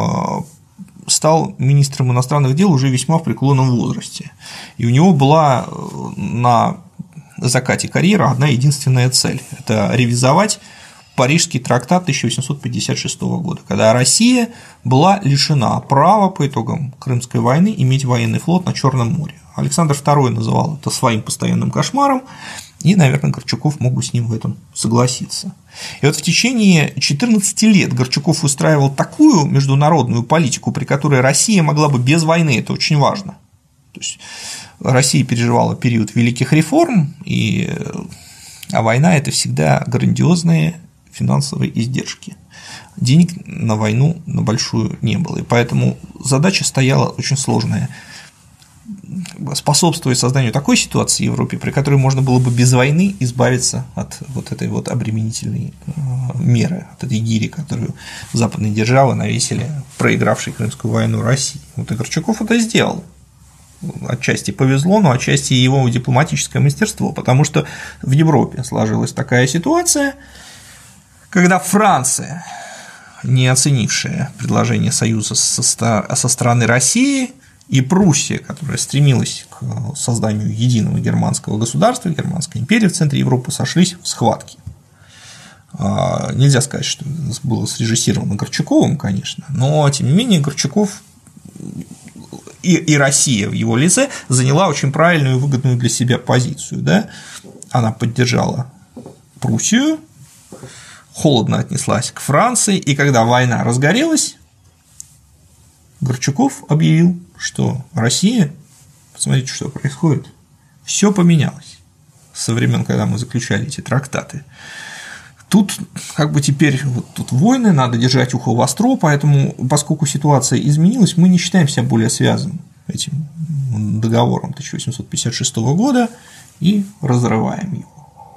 стал министром иностранных дел уже весьма в преклонном возрасте, и у него была на закате карьеры одна единственная цель – это ревизовать Парижский трактат тысяча восемьсот пятьдесят шестого года, когда Россия была лишена права по итогам Крымской войны иметь военный флот на Черном море. Александр второй называл это своим постоянным кошмаром, и, наверное, Горчаков мог бы с ним в этом согласиться. И вот в течение четырнадцати лет Горчаков устраивал такую международную политику, при которой Россия могла бы без войны, это очень важно. То есть Россия переживала период великих реформ, и... а война – это всегда грандиозные финансовые издержки. Денег на войну на большую не было, и поэтому задача стояла очень сложная – способствовать созданию такой ситуации в Европе, при которой можно было бы без войны избавиться от вот этой вот обременительной меры, от этой гири, которую западные державы навесили проигравшей Крымскую войну России. Вот и Горчаков это сделал. Отчасти повезло, но отчасти его дипломатическое мастерство, потому что в Европе сложилась такая ситуация, когда Франция, не оценившая предложение Союза со стороны России, и Пруссия, которая стремилась к созданию единого германского государства, германской империи в центре Европы, сошлись в схватке. Нельзя сказать, что это было срежиссировано Горчаковым, конечно, но тем не менее Горчаков и, и Россия в его лице заняла очень правильную и выгодную для себя позицию. Да? Она поддержала Пруссию, холодно отнеслась к Франции, и когда война разгорелась, Горчаков объявил, что Россия, посмотрите, что происходит, все поменялось со времен, когда мы заключали эти трактаты. Тут как бы теперь вот тут войны, надо держать ухо востро, поэтому, поскольку ситуация изменилась, мы не считаем себя более связанным этим договором тысяча восемьсот пятьдесят шестого года и разрываем его.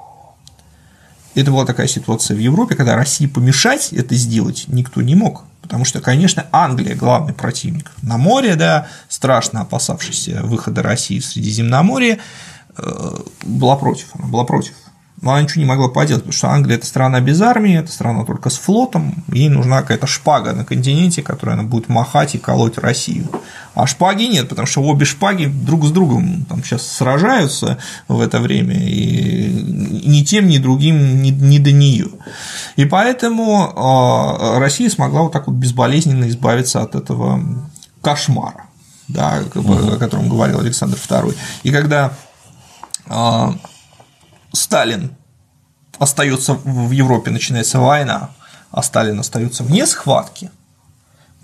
Это была такая ситуация в Европе, когда России помешать это сделать никто не мог, потому что, конечно, Англия главный противник на море, да, страшно опасавшийся выхода России в Средиземноморье, была против, она была против. Но она ничего не могла поделать, потому что Англия – это страна без армии, это страна только с флотом, ей нужна какая-то шпага на континенте, которой она будет махать и колоть Россию. А шпаги нет, потому что обе шпаги друг с другом там сейчас сражаются в это время, и ни тем, ни другим не, не до нее. И поэтому Россия смогла вот так вот безболезненно избавиться от этого кошмара, да, о котором говорил Александр второй. И когда Сталин остается в Европе, начинается война, а Сталин остается вне схватки,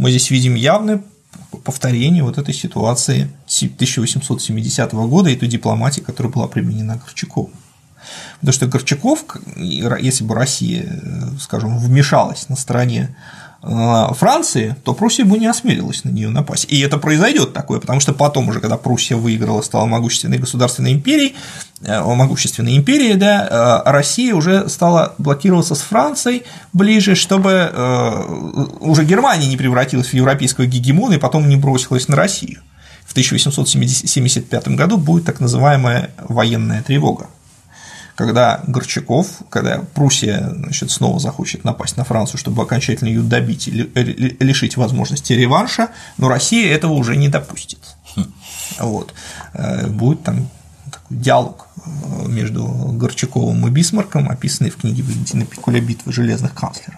мы здесь видим явное повторение вот этой ситуации тысяча восемьсот семидесятого года и той дипломатии, которая была применена Горчаковым. Потому что Горчаков, если бы Россия, скажем, вмешалась на стороне Франции, то Пруссия бы не осмелилась на нее напасть. И это произойдет такое, потому что потом уже, когда Пруссия выиграла, стала могущественной государственной империей, могущественной империей, да, Россия уже стала блокироваться с Францией ближе, чтобы уже Германия не превратилась в европейскую гегемонию и потом не бросилась на Россию. В тысяча восемьсот семьдесят пятом году будет так называемая военная тревога, когда Горчаков, когда Пруссия, значит, снова захочет напасть на Францию, чтобы окончательно ее добить и лишить возможности реванша, но Россия этого уже не допустит. Вот. Будет там такой диалог между Горчаковым и Бисмарком, описанный в книге Валентина Пикуля «Битва железных канцлеров».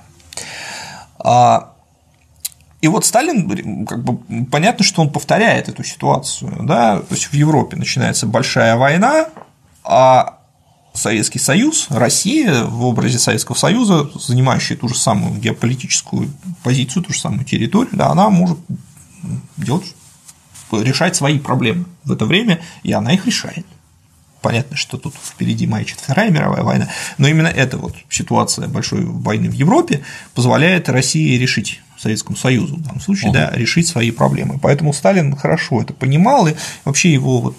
И вот Сталин, как бы, понятно, что он повторяет эту ситуацию, да, то есть в Европе начинается большая война, а Советский Союз, Россия в образе Советского Союза, занимающая ту же самую геополитическую позицию, ту же самую территорию, да, она может делать, решать свои проблемы в это время, и она их решает. Понятно, что тут впереди маячит Вторая мировая война, но именно эта вот ситуация большой войны в Европе позволяет России решить, Советскому Союзу в данном случае, uh-huh. да, решить свои проблемы. Поэтому Сталин хорошо это понимал, и вообще его вот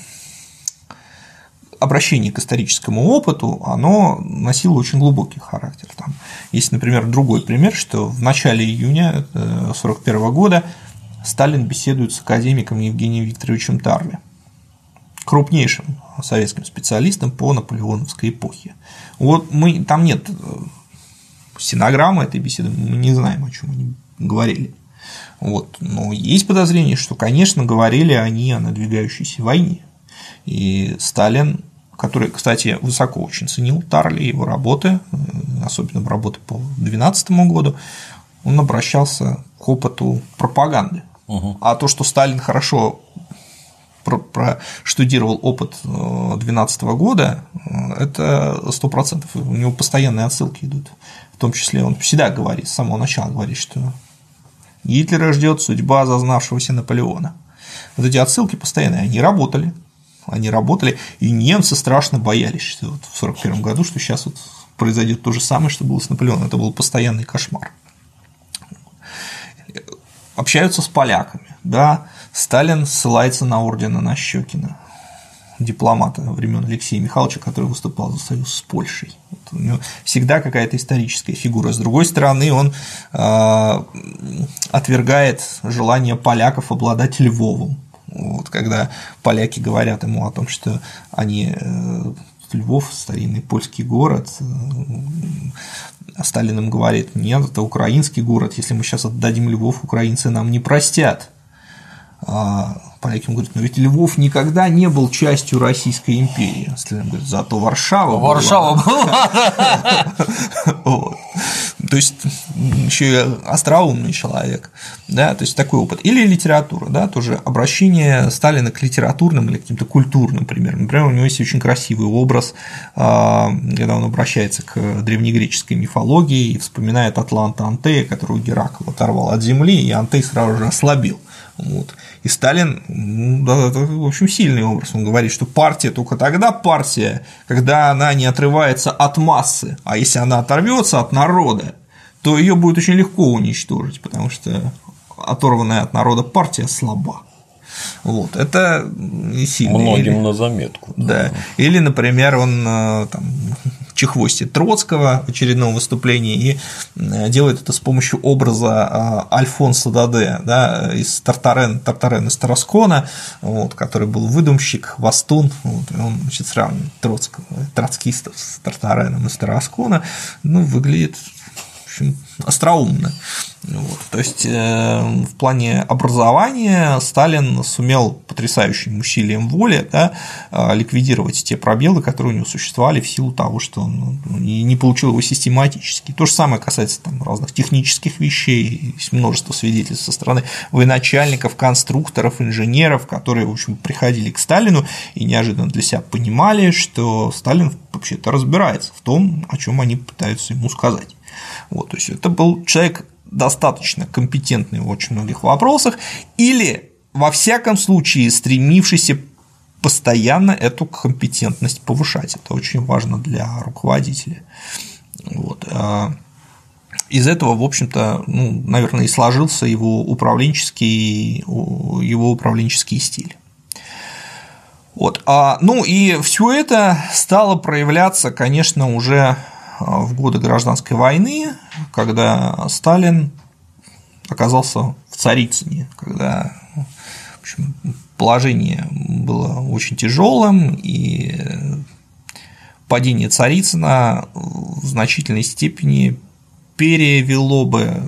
обращение к историческому опыту, оно носило очень глубокий характер. Там есть, например, другой пример, что в начале июня тысяча девятьсот сорок первого года Сталин беседует с академиком Евгением Викторовичем Тарли, крупнейшим советским специалистом по наполеоновской эпохе. Вот мы, там нет стенограммы этой беседы, мы не знаем, о чем они говорили. Вот. Но есть подозрение, что, конечно, говорили они о надвигающейся войне. И Сталин, который, кстати, высоко очень ценил Тарли, его работы, особенно работы по две тысячи двенадцатому году, он обращался к опыту пропаганды. Угу. А то, что Сталин хорошо проштудировал опыт две тысячи двенадцатого года, это сто процентов. У него постоянные отсылки идут. В том числе он всегда говорит, с самого начала говорит, что Гитлера ждет судьба зазнавшегося Наполеона. Вот эти отсылки постоянные, они работали. Они работали, и немцы страшно боялись, что вот в сорок первом году, что сейчас вот произойдет то же самое, что было с Наполеоном. Это был постоянный кошмар. Общаются с поляками, да, Сталин ссылается на ордена Нащёкина, дипломата времен Алексея Михайловича, который выступал за союз с Польшей. Вот у него всегда какая-то историческая фигура. С другой стороны, он э, отвергает желание поляков обладать Львовом. Вот, когда поляки говорят ему о том, что они Львов, старинный польский город, а Сталин им говорит: нет, это украинский город, если мы сейчас отдадим Львов, украинцы нам не простят. А поляки ему говорят: но ведь Львов никогда не был частью Российской империи. Сталин говорит: зато Варшава была. Варшава была. То есть еще и остроумный человек, да, то есть такой опыт. Или литература, да, тоже обращение Сталина к литературным или каким-то культурным примерам. Например, у него есть очень красивый образ, когда он обращается к древнегреческой мифологии и вспоминает Атланта Антея, которую Геракл оторвал от земли, и Антей сразу же ослабил. Вот. И Сталин, ну, да, это, в общем, сильный образ. Он говорит, что партия только тогда партия, когда она не отрывается от массы, а если она оторвется от народа, то ее будет очень легко уничтожить, потому что оторванная от народа партия слаба. Вот. Это сильно. Многим или... на заметку. Да. Или, например, он там чехвостит Троцкого в очередном выступлении и делает это с помощью образа Альфонса Даде, да, из Тартарен, Тартарен из Тараскона, вот, который был выдумщик, хвостун, вот, и он, значит, сравнивает Троцкого, троцкистов с Тартареном из Тараскона, ну, выглядит, в общем, остроумно. Вот. То есть э, в плане образования Сталин сумел потрясающим усилием воли, да, ликвидировать те пробелы, которые у него существовали в силу того, что он не получил его систематически. То же самое касается там разных технических вещей, есть множество свидетельств со стороны военачальников, конструкторов, инженеров, которые, в общем, приходили к Сталину и неожиданно для себя понимали, что Сталин вообще-то разбирается в том, о чем они пытаются ему сказать. Вот, то есть это был человек достаточно компетентный в очень многих вопросах, или, во всяком случае, стремившийся постоянно эту компетентность повышать. Это очень важно для руководителя. Вот. Из этого, в общем-то, ну, наверное, и сложился его управленческий, его управленческий стиль. Вот. Ну и все это стало проявляться, конечно, уже в годы гражданской войны, когда Сталин оказался в Царицыне, когда, в общем, положение было очень тяжелым, и падение Царицына в значительной степени перевело бы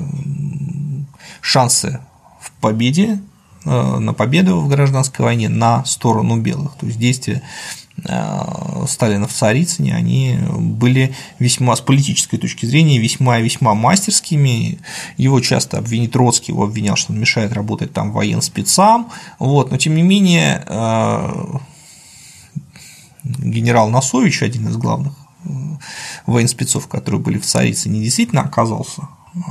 шансы в победе, на победу в гражданской войне на сторону белых. То есть действия Сталина в Царицыне, они были весьма, с политической точки зрения, весьма-весьма мастерскими. Его часто обвинили, Троцкий его обвинял, что он мешает работать там военспецам, вот, но тем не менее генерал Носович, один из главных военспецов, которые были в Царицыне, действительно оказался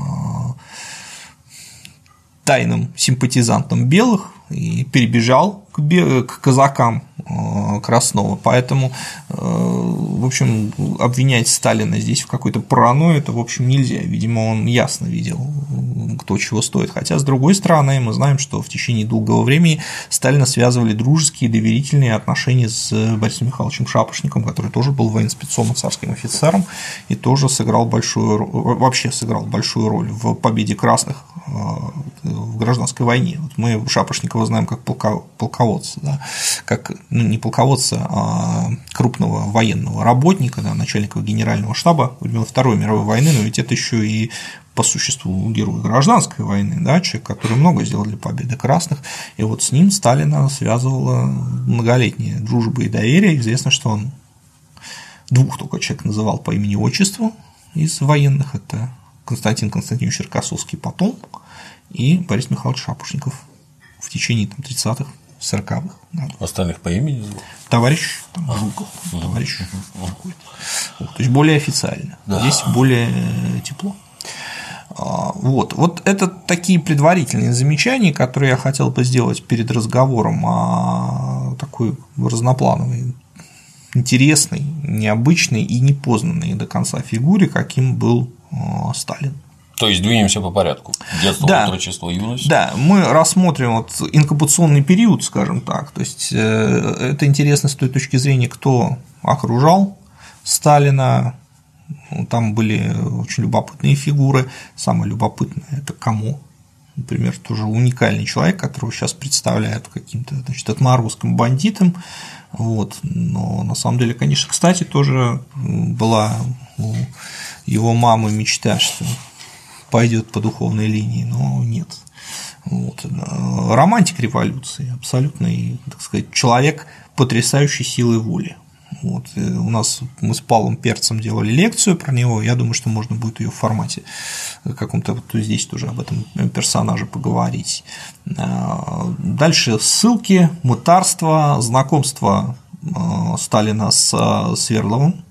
тайным симпатизантом белых и перебежал к казакам Краснова, поэтому, в общем, обвинять Сталина здесь в какой-то паранойи, это, в общем, нельзя, видимо, он ясно видел, кто чего стоит, хотя, с другой стороны, мы знаем, что в течение долгого времени Сталина связывали дружеские, доверительные отношения с Борисом Михайловичем Шапошником, который тоже был военспецом и царским офицером и тоже сыграл большую, вообще сыграл большую роль в победе красных в гражданской войне. Вот мы Шапошникова знаем как полководца, да, как, ну, не полководца, а крупного военного работника, да, начальника генерального штаба времен Второй мировой войны, но ведь это еще и по существу герой гражданской войны, да, человек, который много сделал для победы красных, и вот с ним Сталина связывала многолетняя дружба и доверие. Известно, что он двух только человек называл по имени-отчеству из военных, это Константин Константинович Рокоссовский потом и Борис Михайлович Шапошников в течение там, тридцатых, сороковых. Да. Остальных по имени звал? Товарищ там, Жуков, а, товарищ угу. Вот, то есть более официально, да. Здесь более тепло. Вот. Вот это такие предварительные замечания, которые я хотел бы сделать перед разговором о такой разноплановой, интересной, необычной и непознанной до конца фигуре, каким был Сталин. То есть двинемся по порядку. Детство, да, отрочество, юность. Да, мы рассмотрим вот инкубационный период, скажем так. То есть это интересно с той точки зрения, кто окружал Сталина. Там были очень любопытные фигуры. Самое любопытное – это Камо. Например, тоже уникальный человек, которого сейчас представляют каким-то, значит, отморозком, бандитом. Вот. Но на самом деле, конечно, кстати, тоже была у его мамы мечта, что пойдет по духовной линии, но нет. Вот. Романтик революции, абсолютный, так сказать, человек потрясающей силой воли. Вот. У нас мы с Павлом Перцем делали лекцию про него, я думаю, что можно будет ее в формате каком-то, вот здесь тоже об этом персонаже поговорить. Дальше ссылки, мытарство, знакомство Сталина с Свердловым.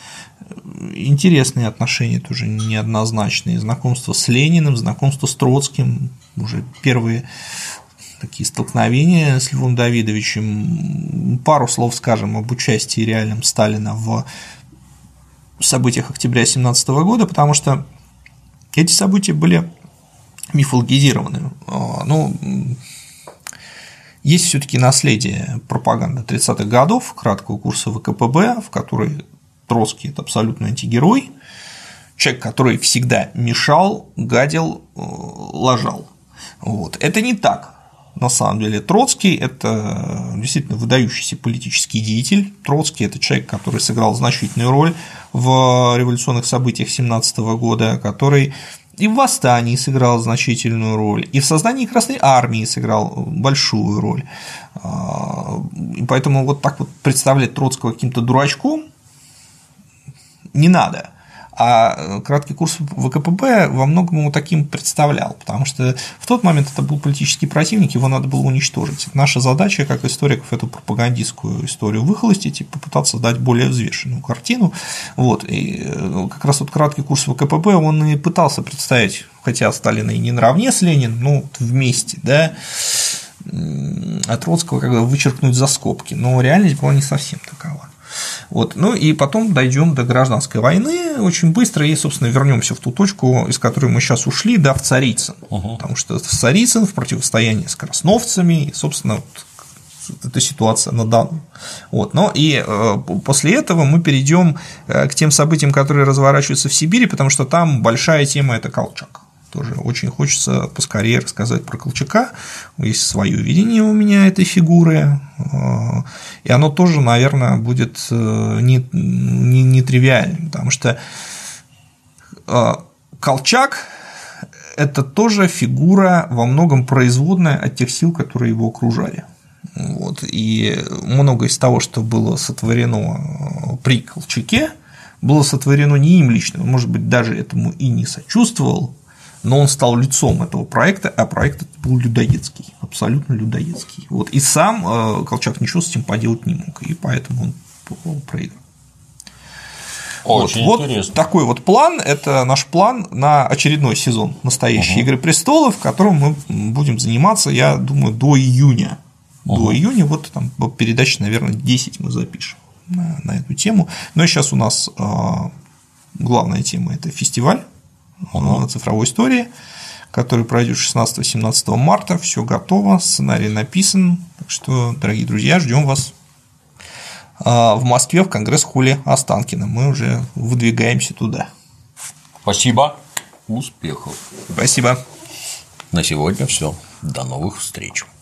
Интересные отношения, тоже неоднозначные, знакомство с Лениным, знакомство с Троцким, уже первые такие столкновения с Львом Давидовичем. Пару слов скажем об участии реальном Сталина в событиях октября семнадцатого года, потому что эти события были мифологизированы. Ну, есть все-таки наследие пропаганды тридцатых годов, краткого курса ВКПБ, в которой Троцкий – это абсолютно антигерой, человек, который всегда мешал, гадил, лажал. Вот. Это не так. На самом деле Троцкий – это действительно выдающийся политический деятель. Троцкий – это человек, который сыграл значительную роль в революционных событиях семнадцатого года, который и в восстании сыграл значительную роль, и в создании Красной Армии сыграл большую роль. И поэтому вот так вот представлять Троцкого каким-то дурачком не надо. А краткий курс ВКПБ во многом его таким представлял, потому что в тот момент это был политический противник, его надо было уничтожить. Наша задача, как историков, эту пропагандистскую историю выхолостить и попытаться дать более взвешенную картину. Вот. И как раз вот краткий курс ВКПБ он и пытался представить, хотя Сталин и не наравне с Лениным, но вместе, да, от Троцкого как бы вычеркнуть за скобки, но реальность была не совсем такова. Вот. Ну и потом дойдем до гражданской войны очень быстро и, собственно, вернемся в ту точку, из которой мы сейчас ушли, да, в Царицын. Угу. Потому что Царицын в противостоянии с красновцами, и, собственно, вот эта ситуация на Дону. Вот. Но и э, после этого мы перейдем к тем событиям, которые разворачиваются в Сибири, потому что там большая тема – это Колчак. Тоже очень хочется поскорее рассказать про Колчака. Есть свое видение у меня этой фигуры, и оно тоже, наверное, будет не, не, не тривиальным, потому что Колчак – это тоже фигура во многом производная от тех сил, которые его окружали. Вот. И много из того, что было сотворено при Колчаке, было сотворено не им лично, он, может быть, даже этому и не сочувствовал, но он стал лицом этого проекта, а проект этот был людоедский, абсолютно людоедский. Вот. И сам Колчак ничего с этим поделать не мог, и поэтому он проиграл. Очень вот, интересно. Вот такой вот план – это наш план на очередной сезон настоящей угу. «Игры престолов», в котором мы будем заниматься, я думаю, до июня. Угу. До июня, вот там передач, наверное, десять мы запишем на, на эту тему. Но сейчас у нас главная тема – это фестиваль Uh-huh. цифровой истории, который пройдет шестнадцатого-семнадцатого марта. Все готово, сценарий написан. Так что, дорогие друзья, ждем вас в Москве в Конгресс-холле Останкино. Мы уже выдвигаемся туда. Спасибо. Успехов. Спасибо. На сегодня все. До новых встреч.